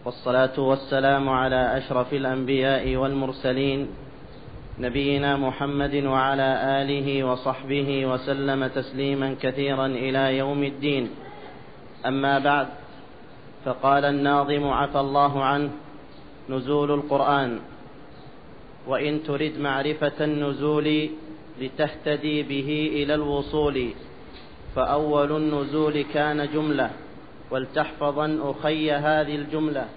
والصلاة والسلام على أشرف الأنبياء والمرسلين نبينا محمد وعلى آله وصحبه وسلم تسليما كثيرا إلى يوم الدين. أما بعد، فقال الناظم عفى الله عنه: نزول القرآن. وإن ترد معرفة النزول لتهتدي به إلى الوصول، فأول النزول كان جملة، ولتحفظن أخي هذه الجملة: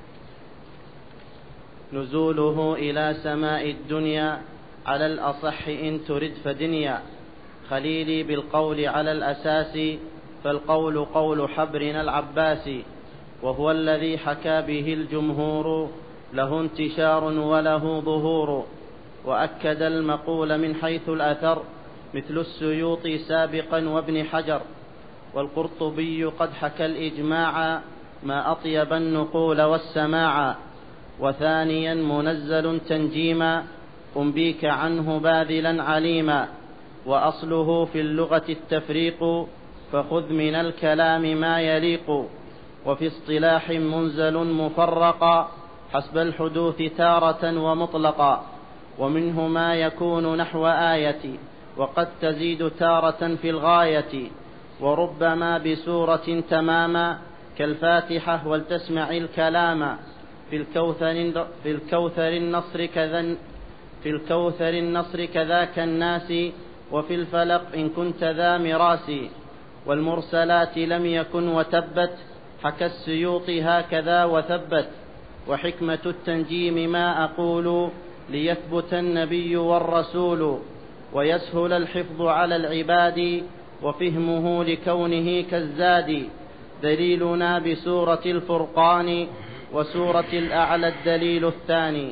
نزوله إلى سماء الدنيا على الأصح إن ترد فدنيا، خليلي بالقول على الأساس، فالقول قول حبرنا العباس، وهو الذي حكى به الجمهور، له انتشار وله ظهور، وأكد المقول من حيث الأثر مثل السيوطي سابقا وابن حجر، والقرطبي قد حكى الإجماع ما أطيب النقول والسماع، وثانيا منزل تنجيما أنبيك عنه باذلا عليما، وأصله في اللغة التفريق فخذ من الكلام ما يليق، وفي اصطلاح منزل مفرقا حسب الحدوث تارة ومطلقا، ومنه ما يكون نحو آية وقد تزيد تارة في الغاية، وربما بسورة تماما كالفاتحة ولتسمع الكلام، في الكوثر النصر كذاك الناس، وفي الفلق إن كنت ذا مراس، والمرسلات لم يكن وتبت حكى السيوط هكذا وثبت، وحكمة التنجيم ما أقول ليثبت النبي والرسول، ويسهل الحفظ على العباد وفهمه لكونه كالزاد، دليلنا بسورة الفرقان وسورة الأعلى الدليل الثاني.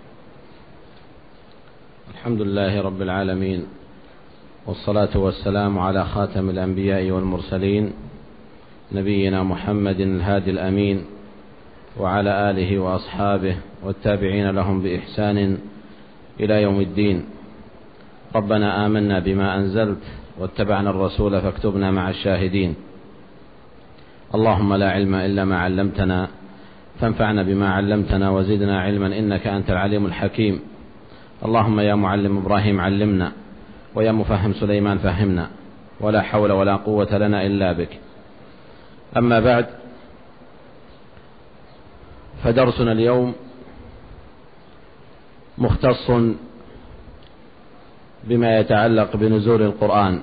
الحمد لله رب العالمين، والصلاة والسلام على خاتم الأنبياء والمرسلين نبينا محمد الهادي الأمين، وعلى آله وأصحابه والتابعين لهم بإحسان إلى يوم الدين. ربنا آمنا بما أنزلت واتبعنا الرسول فاكتبنا مع الشاهدين. اللهم لا علم إلا ما علمتنا، فانفعنا بما علمتنا وزدنا علما إنك أنت العليم الحكيم. اللهم يا معلم إبراهيم علمنا، ويا مفهم سليمان فهمنا، ولا حول ولا قوة لنا إلا بك. أما بعد، فدرسنا اليوم مختص بما يتعلق بنزول القرآن،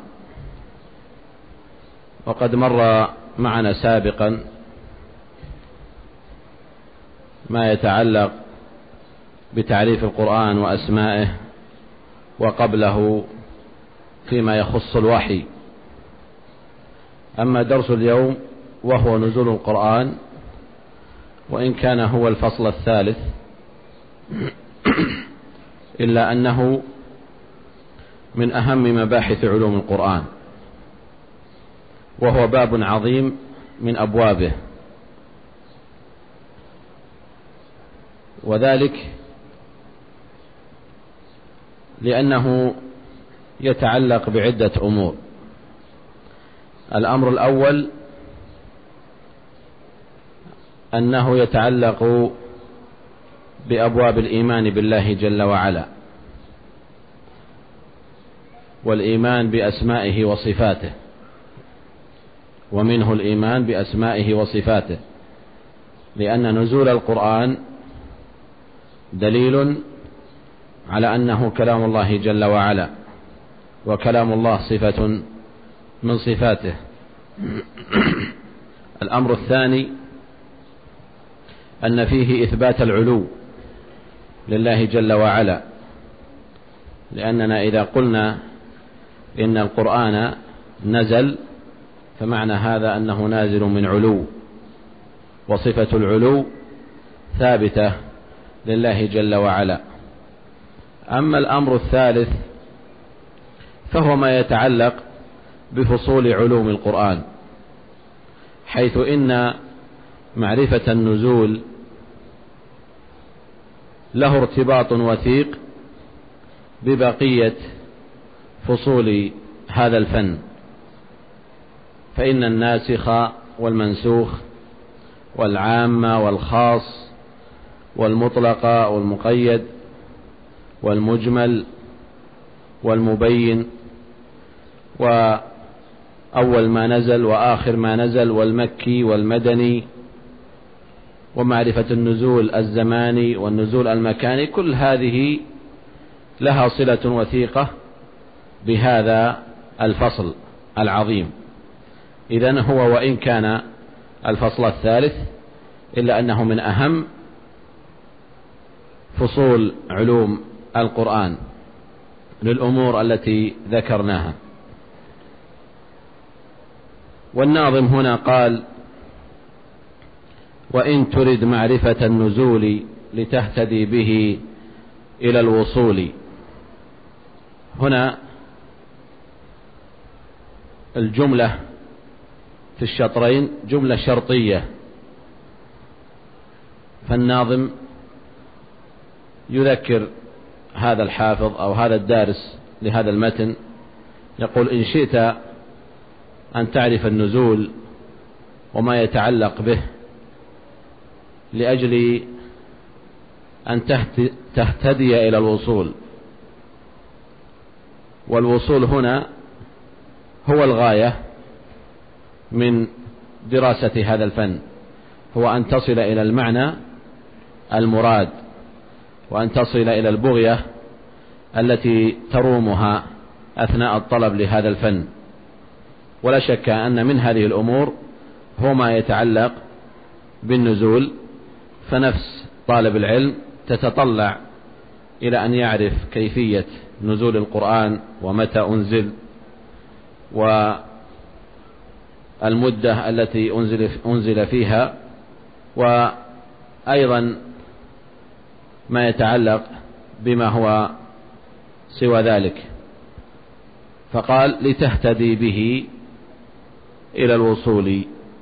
وقد مر معنا سابقا ما يتعلق بتعريف القرآن وأسمائه، وقبله فيما يخص الوحي. أما درس اليوم وهو نزول القرآن، وإن كان هو الفصل الثالث، إلا أنه من أهم مباحث علوم القرآن، وهو باب عظيم من أبوابه، وذلك لأنه يتعلق بعدة أمور. الأمر الأول أنه يتعلق بأبواب الإيمان بالله جل وعلا، والإيمان بأسمائه وصفاته، ومنه الإيمان بأسمائه وصفاته، لأن نزول القرآن دليل على أنه كلام الله جل وعلا، وكلام الله صفة من صفاته. الأمر الثاني أن فيه إثبات العلو لله جل وعلا، لأننا إذا قلنا إن القرآن نزل فمعنى هذا أنه نازل من علو، وصفة العلو ثابتة لله جل وعلا. أما الأمر الثالث فهو ما يتعلق بفصول علوم القرآن، حيث إن معرفة النزول له ارتباط وثيق ببقية فصول هذا الفن، فإن الناسخ والمنسوخ والعامة والخاص والمطلقة والمقيد والمجمل والمبين، وأول ما نزل وآخر ما نزل، والمكي والمدني، ومعرفة النزول الزماني والنزول المكاني. كل هذه لها صلة وثيقة بهذا الفصل العظيم. إذن هو وإن كان الفصل الثالث إلا أنه من أهم فصول علوم القرآن للأمور التي ذكرناها. والناظم هنا قال: وإن ترد معرفة النزول لتهتدي به إلى الوصول. هنا الجملة في الشطرين جملة شرطية، فالناظم يذكر هذا الحافظ أو هذا الدارس لهذا المتن، يقول: إن شئت أن تعرف النزول وما يتعلق به لأجل أن تهتدي إلى الوصول. والوصول هنا هو الغاية من دراسة هذا الفن، هو أن تصل إلى المعنى المراد، وأن تصل إلى البغية التي ترومها أثناء الطلب لهذا الفن. ولا شك أن من هذه الأمور هو ما يتعلق بالنزول، فنفس طالب العلم تتطلع إلى أن يعرف كيفية نزول القرآن ومتى أنزل، والمدة التي أنزل فيها، وأيضا ما يتعلق بما هو سوى ذلك. فقال: لتهتدي به إلى الوصول.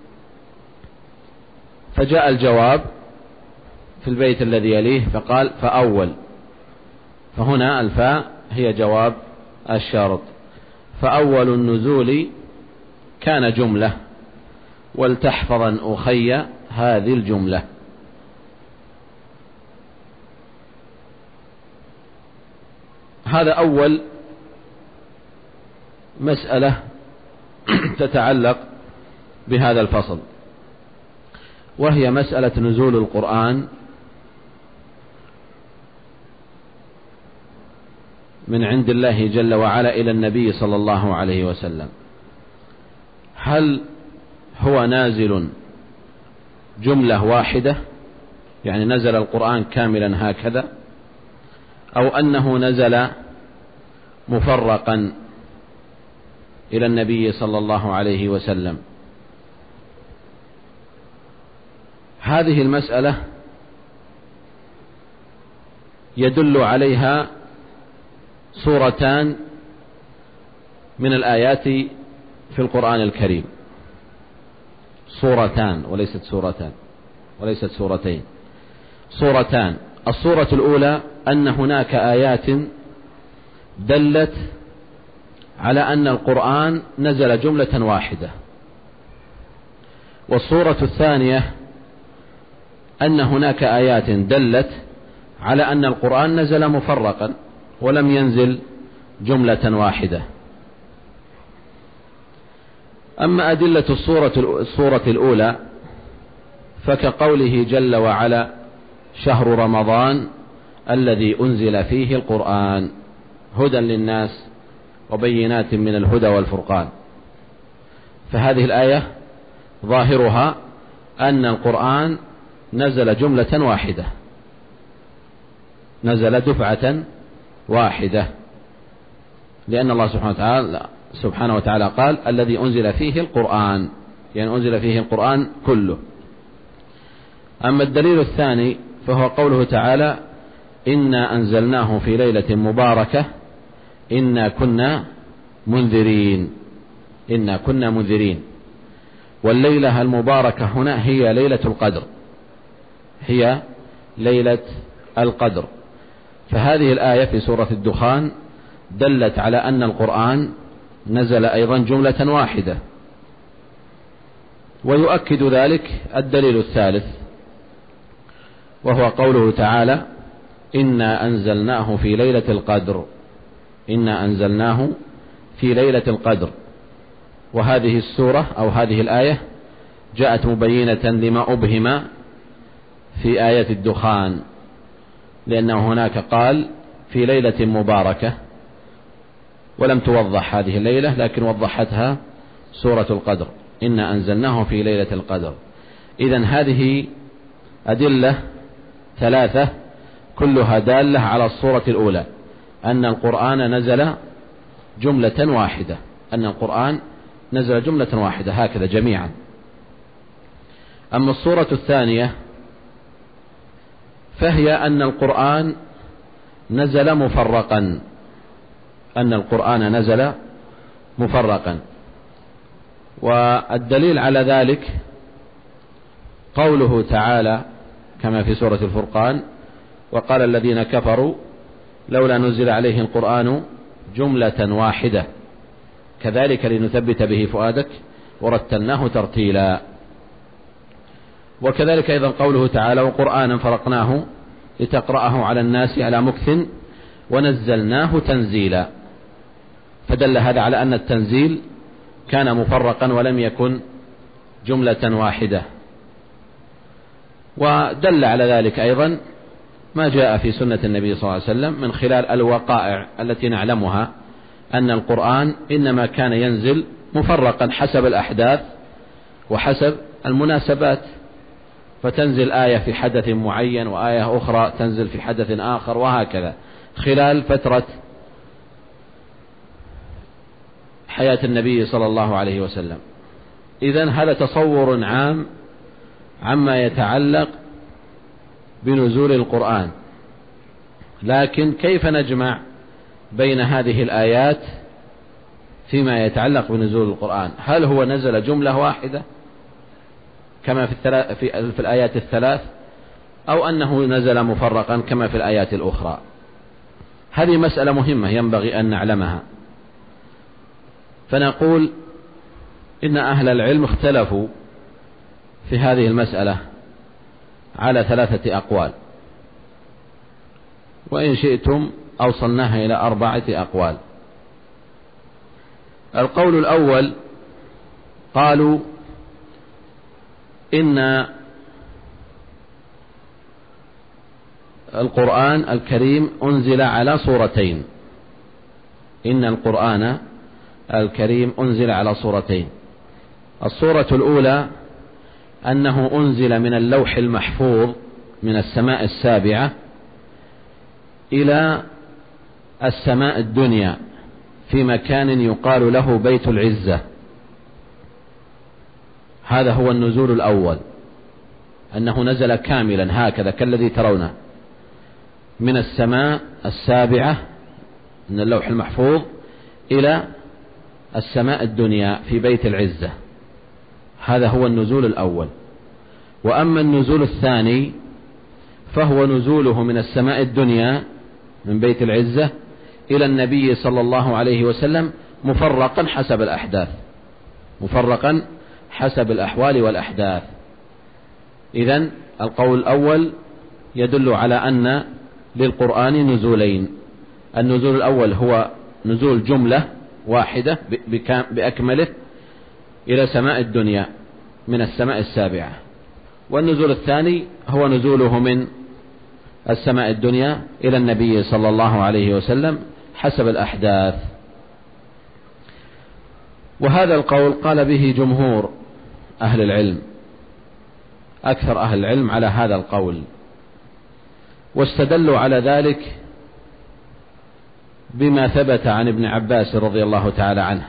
فجاء الجواب في البيت الذي يليه فقال: فأول. فهنا الفاء هي جواب الشرط. فأول النزول كان جملة، ولتحفظا أخي هذه الجملة. هذا أول مسألة تتعلق بهذا الفصل، وهي مسألة نزول القرآن من عند الله جل وعلا إلى النبي صلى الله عليه وسلم. هل هو نازل جملة واحدة، يعني نزل القرآن كاملا هكذا، أو أنه نزل مفرقا إلى النبي صلى الله عليه وسلم؟ هذه المسألة يدل عليها سورتان من الآيات في القرآن الكريم، سورتان وليست سورتان وليست سورتين، سورتان. السورة الأولى أن هناك آيات دلت على أن القرآن نزل جملة واحدة. والسورة الثانية أن هناك آيات دلت على أن القرآن نزل مفرقا ولم ينزل جملة واحدة. أما أدلة السورة الأولى فكقوله جل وعلا: شهر رمضان الذي أنزل فيه القرآن هدى للناس وبينات من الهدى والفرقان. فهذه الآية ظاهرها أن القرآن نزل جملة واحدة، نزل دفعة واحدة، لأن الله سبحانه وتعالى قال: الذي أنزل فيه القرآن، يعني أنزل فيه القرآن كله. أما الدليل الثاني فهو قوله تعالى: إنا أنزلناه في ليلة مباركة إنا كنا منذرين، إنا كنا منذرين. والليلة المباركة هنا هي ليلة القدر، هي ليلة القدر. فهذه الآية في سورة الدخان دلت على أن القرآن نزل أيضا جملة واحدة. ويؤكد ذلك الدليل الثالث، وهو قوله تعالى: إنا أنزلناه في ليلة القدر. إنا أنزلناه في ليلة القدر. وهذه السورة أو هذه الآية جاءت مبينة لما أبهم في آية الدخان، لأنه هناك قال في ليلة مباركة، ولم توضح هذه الليلة، لكن وضحتها سورة القدر: إنا أنزلناه في ليلة القدر. إذن هذه أدلة ثلاثة كلها دالة على الصورة الأولى، أن القرآن نزل جملة واحدة، أن القرآن نزل جملة واحدة هكذا جميعا. أما الصورة الثانية فهي أن القرآن نزل مفرقا، أن القرآن نزل مفرقا. والدليل على ذلك قوله تعالى كما في سورة الفرقان: وقال الذين كفروا لولا نزل عليه القرآن جملة واحدة كذلك لنثبت به فؤادك ورتلناه ترتيلا. وكذلك أيضا قوله تعالى: وقرآنا فرقناه لتقرأه على الناس على مكث ونزلناه تنزيلا. فدل هذا على أن التنزيل كان مفرقا ولم يكن جملة واحدة. ودل على ذلك أيضا ما جاء في سنة النبي صلى الله عليه وسلم من خلال الوقائع التي نعلمها، أن القرآن إنما كان ينزل مفرقا حسب الأحداث وحسب المناسبات، فتنزل آية في حدث معين وآية أخرى تنزل في حدث آخر، وهكذا خلال فترة حياة النبي صلى الله عليه وسلم. إذن هذا تصور عام عما يتعلق بنزول القرآن. لكن كيف نجمع بين هذه الآيات فيما يتعلق بنزول القرآن؟ هل هو نزل جملة واحدة كما في الآيات الثلاث، أو أنه نزل مفرقا كما في الآيات الأخرى؟ هذه مسألة مهمة ينبغي أن نعلمها. فنقول إن أهل العلم اختلفوا في هذه المسألة على 3 أقوال، وإن شئتم أوصلناها إلى 4 أقوال. القول الأول قالوا إن القرآن الكريم أنزل على صورتين. إن القرآن الكريم أنزل على صورتين. الصورة الأولى أنه أنزل من اللوح المحفوظ من السماء السابعة إلى السماء الدنيا في مكان يقال له بيت العزة. هذا هو النزول الأول، أنه نزل كاملا هكذا كالذي ترونه من السماء السابعة من اللوح المحفوظ إلى السماء الدنيا في بيت العزة. هذا هو النزول الأول. وأما النزول الثاني فهو نزوله من السماء الدنيا من بيت العزة إلى النبي صلى الله عليه وسلم مفرقا حسب الأحداث، مفرقا حسب الأحوال والأحداث. إذن القول الأول يدل على أن للقرآن نزولين. النزول الأول هو نزول جملة واحدة بأكمله إلى سماء الدنيا من السماء السابعة، والنزول الثاني هو نزوله من السماء الدنيا إلى النبي صلى الله عليه وسلم حسب الأحداث. وهذا القول قال به جمهور أهل العلم، أكثر أهل العلم على هذا القول، واستدلوا على ذلك بما ثبت عن ابن عباس رضي الله تعالى عنه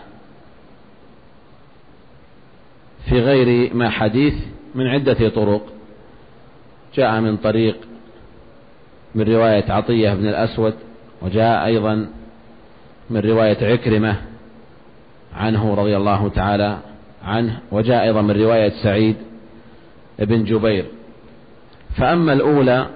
في غير ما حديث من عدة طرق. جاء من طريق من رواية عطية بن الأسود، وجاء أيضا من رواية عكرمة عنه رضي الله تعالى عنه، وجاء أيضا من رواية سعيد بن جبير. فأما الأولى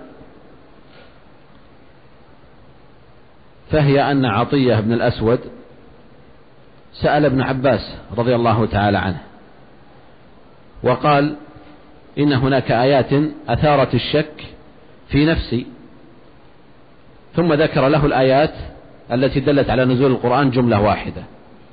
فهي أن عطية بن الأسود سأل ابن عباس رضي الله تعالى عنه وقال إن هناك آيات أثارت الشك في نفسي، ثم ذكر له الآيات التي دلت على نزول القرآن جملة واحدة،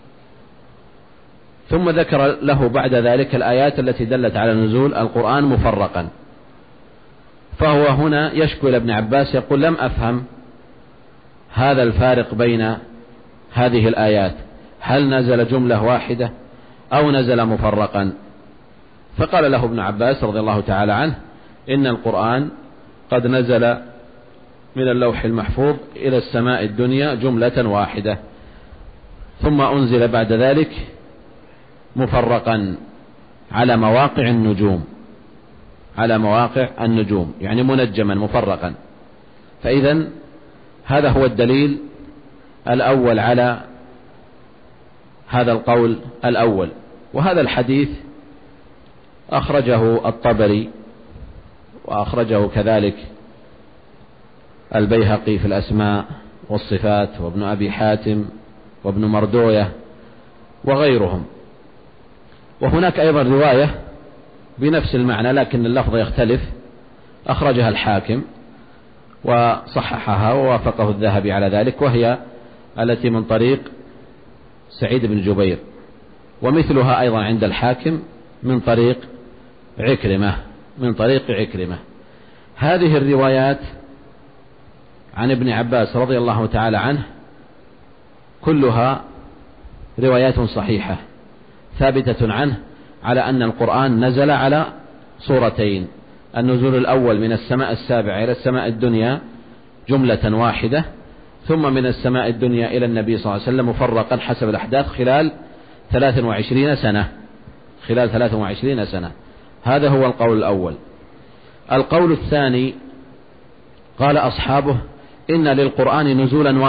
ثم ذكر له بعد ذلك الآيات التي دلت على نزول القرآن مفرقا. فهو هنا يشكو إلى ابن عباس يقول: لم أفهم هذا الفارق بين هذه الآيات، هل نزل جملة واحدة أو نزل مفرقا؟ فقال له ابن عباس رضي الله تعالى عنه: إن القرآن قد نزل من اللوح المحفوظ إلى السماء الدنيا جملة واحدة، ثم أنزل بعد ذلك مفرقا على مواقع النجوم، على مواقع النجوم، يعني منجما مفرقا. فإذا هذا هو الدليل الأول على هذا القول الأول. وهذا الحديث أخرجه الطبري، وأخرجه كذلك البيهقي في الأسماء والصفات، وابن أبي حاتم، وابن مردوية، وغيرهم. وهناك أيضا رواية بنفس المعنى لكن اللفظ يختلف، أخرجها الحاكم وصححها ووافقه الذهبي على ذلك، وهي التي من طريق سعيد بن جبير، ومثلها أيضا عند الحاكم من طريق عكرمة. هذه الروايات عن ابن عباس رضي الله تعالى عنه كلها روايات صحيحة ثابتة عنه على أن القرآن نزل على صورتين: النزول الأول من السماء السابعة إلى السماء الدنيا جملة واحدة، ثم من السماء الدنيا إلى النبي صلى الله عليه وسلم مفرقا حسب الأحداث خلال 23 سنة. هذا هو القول الأول. القول الثاني قال أصحابه: إن للقرآن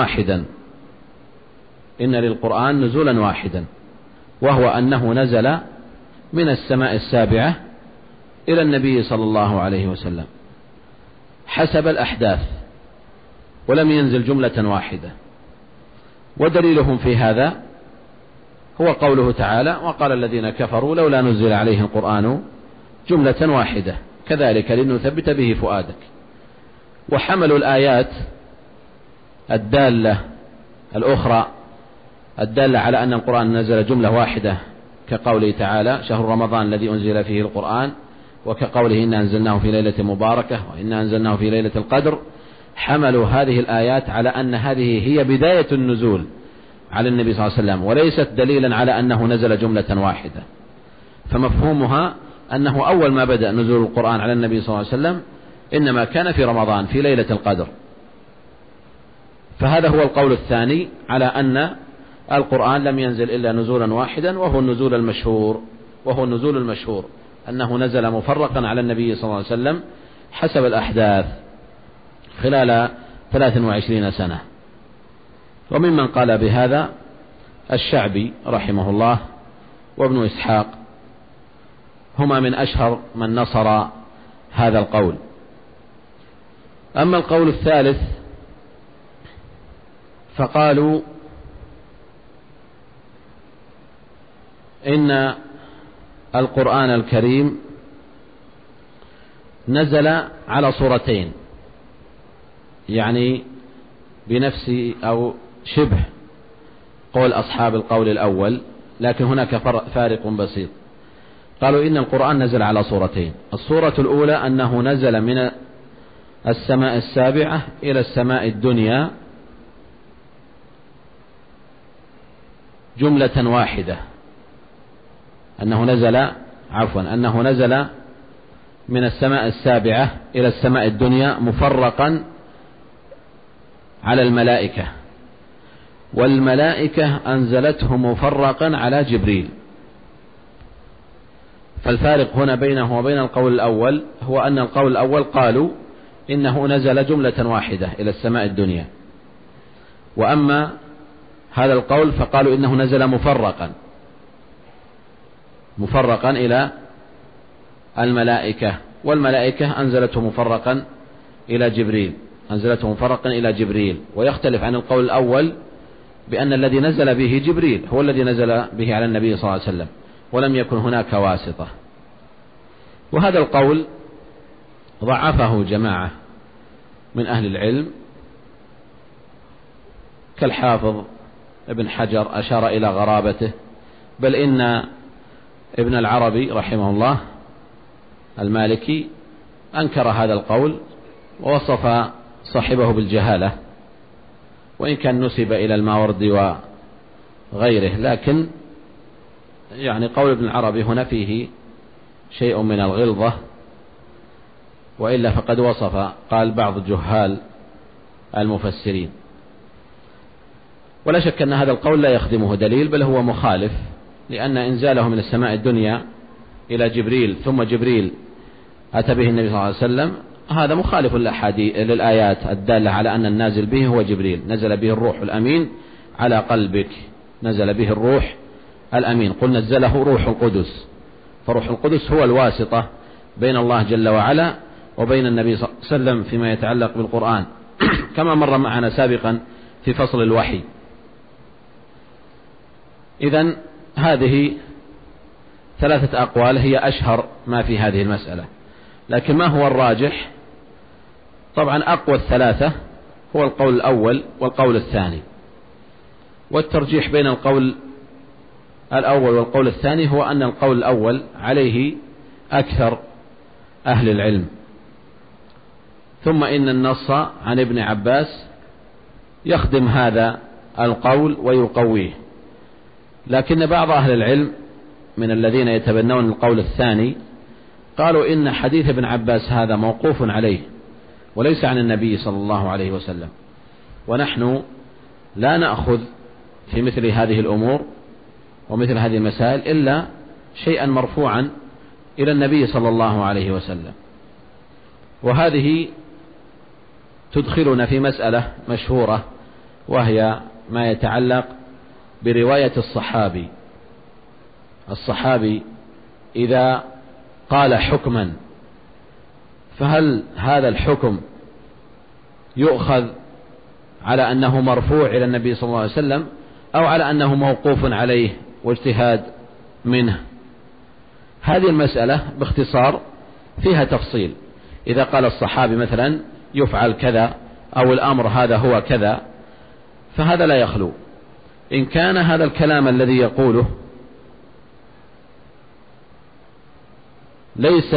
نزولا واحدا، وهو أنه نزل من السماء السابعة إلى النبي صلى الله عليه وسلم حسب الأحداث، ولم ينزل جملة واحدة. ودليلهم في هذا هو قوله تعالى: وقال الذين كفروا لولا نزل عليه القرآن جملة واحدة كذلك لنثبت به فؤادك. وحملوا الآيات الدالة الأخرى الدالة على أن القرآن نزل جملة واحدة، كقوله تعالى: شهر رمضان الذي أنزل فيه القرآن، وكقوله: إنا أنزلناه في ليلة مباركة، وإنا أنزلناه في ليلة القدر. حملوا هذه الآيات على أن هذه هي بداية النزول على النبي صلى الله عليه وسلم، وليست دليلا على أنه نزل جملة واحدة. فمفهومها أنه أول ما بدأ نزول القرآن على النبي صلى الله عليه وسلم إنما كان في رمضان في ليلة القدر. فهذا هو القول الثاني على أن القرآن لم ينزل إلا نزولا واحدا، وهو النزول المشهور أنه نزل مفرقا على النبي صلى الله عليه وسلم حسب الأحداث خلال 23 سنة. وممن قال بهذا الشعبي رحمه الله وابن إسحاق، هما من أشهر من نصر هذا القول. أما القول الثالث فقالوا إن القرآن الكريم نزل على صورتين، يعني بنفس أو شبه قول أصحاب القول الأول، لكن هناك فارق بسيط. قالوا إن القرآن نزل على صورتين: الصورة الأولى أنه نزل من السماء السابعة إلى السماء الدنيا جملة واحدة، أنه نزل من السماء السابعة إلى السماء الدنيا مفرقا على الملائكة، والملائكة أنزلته مفرقا على جبريل. فالفارق هنا بينه وبين القول الأول هو أن القول الأول قالوا إنه نزل جملة واحدة إلى السماء الدنيا، وأما هذا القول فقالوا إنه نزل مفرقا إلى الملائكة، والملائكة أنزلته مفرقا إلى جبريل. ويختلف عن القول الأول بأن الذي نزل به جبريل هو الذي نزل به على النبي صلى الله عليه وسلم، ولم يكن هناك واسطة. وهذا القول ضعفه جماعة من أهل العلم كالحافظ ابن حجر أشار إلى غرابته، بل إن ابن العربي رحمه الله المالكي أنكر هذا القول ووصف صاحبه بالجهالة، وإن كان نسب إلى الماوردي وغيره، لكن يعني قول ابن العربي هنا فيه شيء من الغلظة، وإلا فقد وصف قال بعض جهال المفسرين. ولا شك أن هذا القول لا يخدمه دليل، بل هو مخالف، لأن إنزاله من السماء الدنيا إلى جبريل ثم جبريل أتى به النبي صلى الله عليه وسلم هذا مخالف للآيات الدالة على أن النازل به هو جبريل، نزل به الروح الأمين على قلبك، نزل به الروح الأمين، قل نزله روح القدس، فروح القدس هو الواسطة بين الله جل وعلا وبين النبي صلى الله عليه وسلم فيما يتعلق بالقرآن كما مر معنا سابقا في فصل الوحي. إذن هذه ثلاثة أقوال هي أشهر ما في هذه المسألة، لكن ما هو الراجح؟ طبعا أقوى الثلاثة هو القول الأول والقول الثاني، والترجيح بين القول الأول والقول الثاني هو أن القول الأول عليه أكثر أهل العلم، ثم إن النص عن ابن عباس يخدم هذا القول ويقويه، لكن بعض أهل العلم من الذين يتبنون القول الثاني قالوا إن حديث ابن عباس هذا موقوف عليه وليس عن النبي صلى الله عليه وسلم، ونحن لا نأخذ في مثل هذه الأمور ومثل هذه المسائل إلا شيئا مرفوعا إلى النبي صلى الله عليه وسلم. وهذه تدخلنا في مسألة مشهورة، وهي ما يتعلق برواية الصحابي إذا قال حكما، فهل هذا الحكم يؤخذ على أنه مرفوع إلى النبي صلى الله عليه وسلم أو على أنه موقوف عليه واجتهاد منه؟ هذه المسألة باختصار فيها تفصيل. إذا قال الصحابي مثلا يفعل كذا أو الأمر هذا هو كذا، فهذا لا يخلو. إن كان هذا الكلام الذي يقوله ليس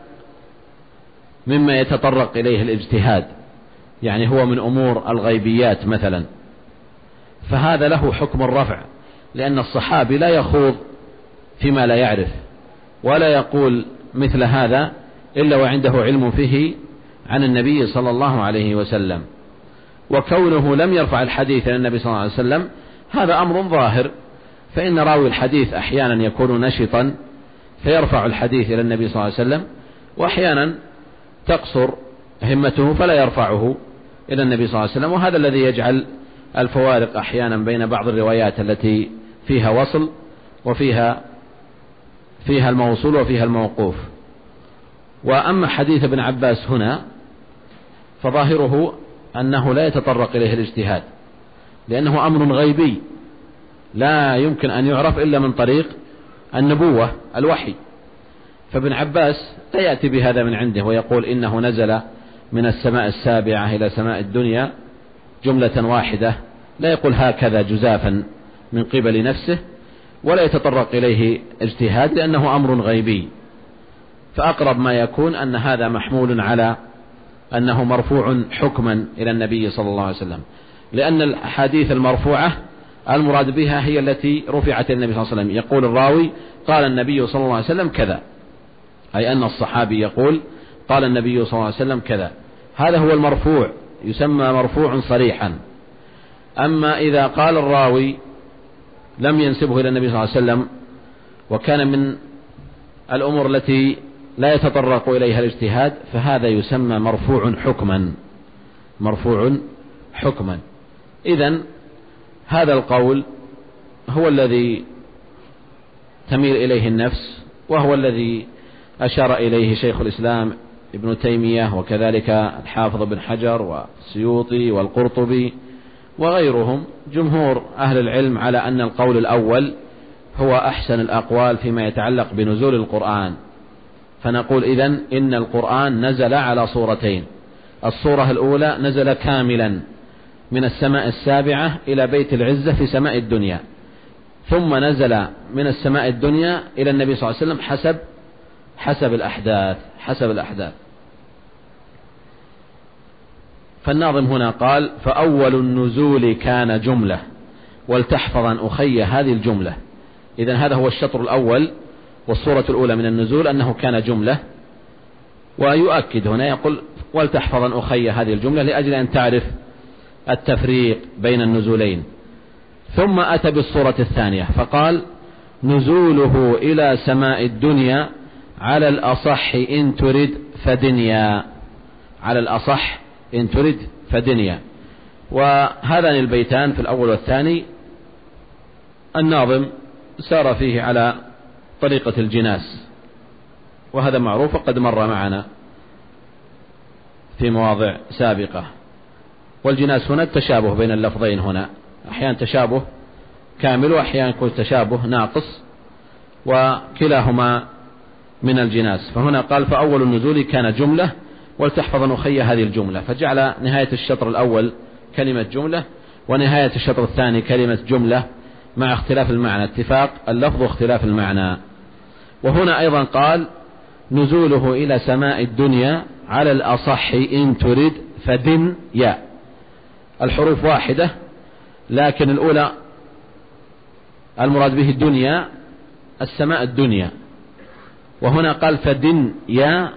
مما يتطرق إليه الاجتهاد، يعني هو من أمور الغيبيات مثلا، فهذا له حكم الرفع، لأن الصحابي لا يخوض فيما لا يعرف ولا يقول مثل هذا إلا وعنده علم فيه عن النبي صلى الله عليه وسلم. وكونه لم يرفع الحديث إلى النبي صلى الله عليه وسلم هذا أمر ظاهر، فإن راوي الحديث أحيانا يكون نشطا فيرفع الحديث إلى النبي صلى الله عليه وسلم، وأحيانا تقصر همته فلا يرفعه إلى النبي صلى الله عليه وسلم، وهذا الذي يجعل الفوارق أحيانا بين بعض الروايات التي فيها وصل وفيها الموصول وفيها الموقوف. وأما حديث ابن عباس هنا فظاهره أنه لا يتطرق إليه الاجتهاد، لأنه أمر غيبي لا يمكن أن يعرف إلا من طريق النبوة الوحي، فابن عباس لا يأتي بهذا من عنده ويقول إنه نزل من السماء السابعة إلى سماء الدنيا جملة واحدة، لا يقول هكذا جزافا من قبل نفسه ولا يتطرق إليه اجتهاد، لأنه أمر غيبي. فأقرب ما يكون أن هذا محمول على أنه مرفوع حكما إلى النبي صلى الله عليه وسلم، لأن الأحاديث المرفوعة المراد بها هي التي رفعت النبي صلى الله عليه وسلم. يقول الراوي قال النبي صلى الله عليه وسلم كذا، أي أن الصحابي يقول قال النبي صلى الله عليه وسلم كذا، هذا هو المرفوع، يسمى مرفوع صريحا. أما إذا قال الراوي لم ينسبه إلى النبي صلى الله عليه وسلم وكان من الأمور التي لا يتطرق إليها الاجتهاد، فهذا يسمى مرفوع حكما. إذن هذا القول هو الذي تميل إليه النفس، وهو الذي أشار إليه شيخ الإسلام ابن تيمية، وكذلك الحافظ بن حجر والسيوطي والقرطبي وغيرهم، جمهور أهل العلم على أن القول الأول هو أحسن الأقوال فيما يتعلق بنزول القرآن، فنقول إذن إن القرآن نزل على صورتين. الصورة الأولى نزل كاملا من السماء السابعة إلى بيت العزة في سماء الدنيا، ثم نزل من السماء الدنيا إلى النبي صلى الله عليه وسلم حسب الأحداث. فالناظم هنا قال: فأول النزول كان جملة ولتحفظا أخي هذه الجملة. إذن هذا هو الشطر الأول، والصورة الأولى من النزول أنه كان جملة، ويؤكد هنا يقول: ولتحفظا أخي هذه الجملة، لأجل أن تعرف التفريق بين النزولين. ثم أتى بالصورة الثانية فقال: نزوله إلى سماء الدنيا على الأصح إن ترد فدنيا. على الأصح إن ترد فدنيا. وهذان البيتان في الأول والثاني الناظم سار فيه على طريقة الجناس، وهذا معروف وقد مر معنا في مواضع سابقة. والجناس هنا التشابه بين اللفظين، هنا أحيانا تشابه كامل وأحيانا يكون تشابه ناقص، وكلاهما من الجناس. فهنا قال: فأول النزول كان جملة ولتحفظا أخي هذه الجملة، فجعل نهاية الشطر الأول كلمة جملة، ونهاية الشطر الثاني كلمة جملة، مع اختلاف المعنى، اتفاق اللفظ واختلاف المعنى. وهنا أيضا قال: نزوله إلى سماء الدنيا على الأصح إن ترد فدن يا. الحروف واحدة، لكن الأولى المراد به الدنيا السماء الدنيا، وهنا قال فدن يا.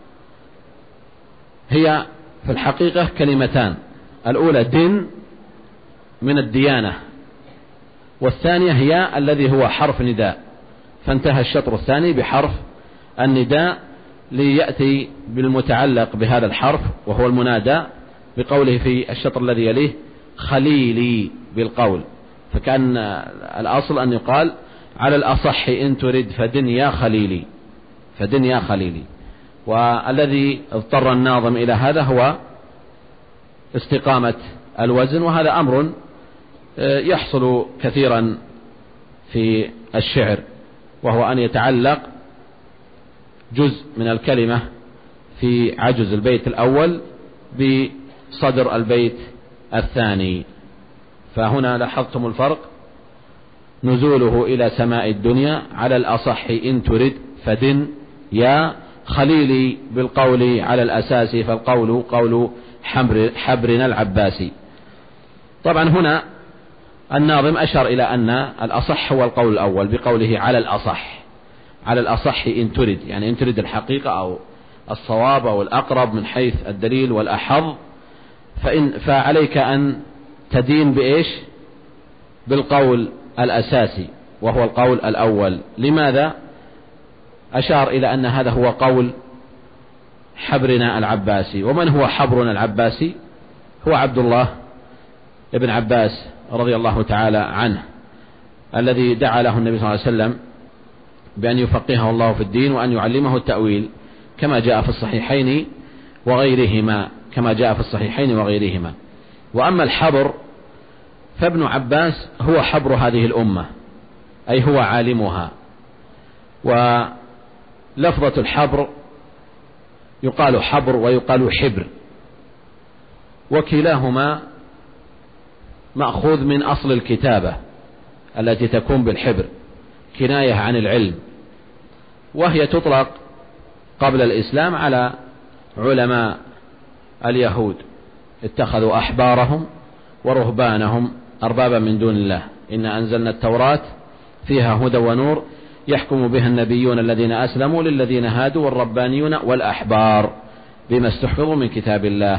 هي في الحقيقة كلمتان، الأولى دن من الديانة، والثانية هي الذي هو حرف نداء، فانتهى الشطر الثاني بحرف النداء ليأتي بالمتعلق بهذا الحرف وهو المنادى، بقوله في الشطر الذي يليه: خليلي بالقول. فكان الأصل أن يقال: على الأصح إن ترد فدن يا خليلي، فدن يا خليلي. والذي اضطر الناظم إلى هذا هو استقامة الوزن، وهذا أمر يحصل كثيرا في الشعر، وهو أن يتعلق جزء من الكلمة في عجز البيت الأول بصدر البيت الثاني. فهنا لاحظتم الفرق: نزوله إلى سماء الدنيا على الأصح إن ترد فدن يا خليلي بالقول على الأساس، فالقول قول حبرنا العباسي. طبعا هنا الناظم أشار إلى أن الأصح هو القول الأول بقوله على الأصح، على الأصح إن ترد، يعني إن ترد الحقيقة أو الصواب أو الأقرب من حيث الدليل والأحظ، فعليك أن تدين بإيش؟ بالقول الأساسي وهو القول الأول. لماذا؟ أشار إلى أن هذا هو قول حبرنا العباسي. ومن هو حبرنا العباسي؟ هو عبد الله ابن عباس رضي الله تعالى عنه، الذي دعا له النبي صلى الله عليه وسلم بأن يفقهه الله في الدين وأن يعلمه التأويل، كما جاء في الصحيحين وغيرهما. وأما الحبر فابن عباس هو حبر هذه الأمة، أي هو عالمها. ولفظة الحبر يقال حبر ويقال حبر، وكلاهما مأخوذ من أصل الكتابة التي تكون بالحبر، كناية عن العلم، وهي تطلق قبل الإسلام على علماء اليهود، اتخذوا أحبارهم ورهبانهم أربابا من دون الله، إنا أنزلنا التوراة فيها هدى ونور يحكم بها النبيون الذين أسلموا للذين هادوا والربانيون والأحبار بما استحفظوا من كتاب الله.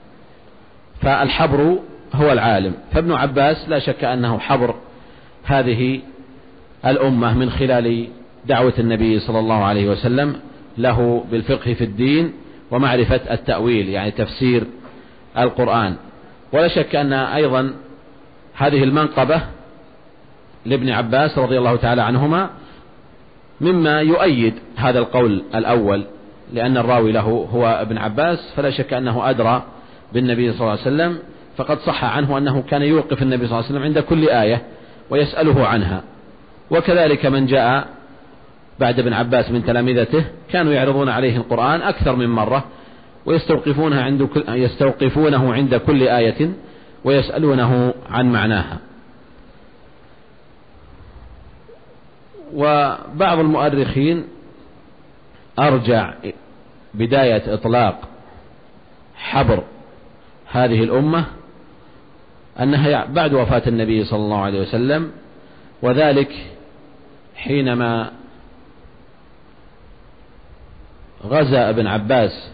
فالحبر هو العالم، فابن عباس لا شك أنه حبر هذه الأمة من خلال دعوة النبي صلى الله عليه وسلم له بالفقه في الدين ومعرفة التأويل، يعني تفسير القرآن. ولا شك أن أيضا هذه المنقبة لابن عباس رضي الله تعالى عنهما مما يؤيد هذا القول الأول، لأن الراوي له هو ابن عباس، فلا شك أنه أدرى بالنبي صلى الله عليه وسلم، فقد صح عنه أنه كان يوقف النبي صلى الله عليه وسلم عند كل آية ويسأله عنها. وكذلك من جاء بعد ابن عباس من تلامذته كانوا يعرضون عليه القرآن أكثر من مرة، ويستوقفونه عند كل آية ويسألونه عن معناها. وبعض المؤرخين أرجع بداية إطلاق حبر هذه الأمة أنها بعد وفاة النبي صلى الله عليه وسلم، وذلك حينما غزا ابن عباس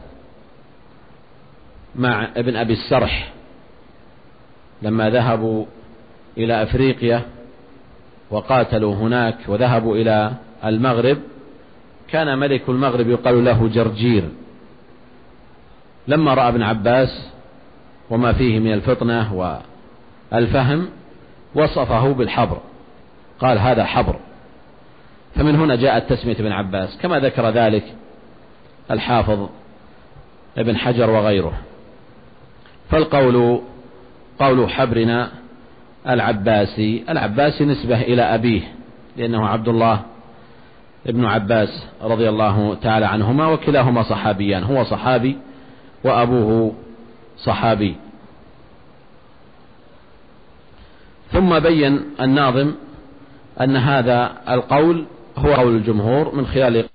مع ابن أبي السرح لما ذهبوا إلى أفريقيا وقاتلوا هناك وذهبوا إلى المغرب. كان ملك المغرب يقال له جرجير، لما رأى ابن عباس وما فيه من الفطنة والفهم وصفه بالحبر، قال هذا حبر. فمن هنا جاءت تسمية ابن عباس، كما ذكر ذلك الحافظ ابن حجر وغيره. فالقول قول حبرنا العباسي نسبة إلى أبيه، لأنه عبد الله ابن عباس رضي الله تعالى عنهما، وكلاهما صحابيان، هو صحابي وأبوه صحابي. ثم بين الناظم أن هذا القول هو قول الجمهور من خلال